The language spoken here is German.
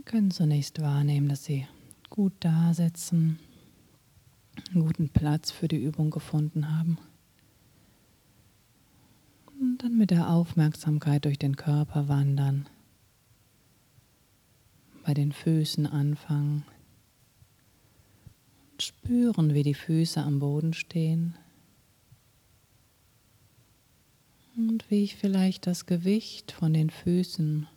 Können zunächst wahrnehmen, dass Sie gut da sitzen, einen guten Platz für die Übung gefunden haben. Und dann mit der Aufmerksamkeit durch den Körper wandern. Bei den Füßen anfangen. Und spüren, wie die Füße am Boden stehen. Und wie ich vielleicht das Gewicht von den Füßen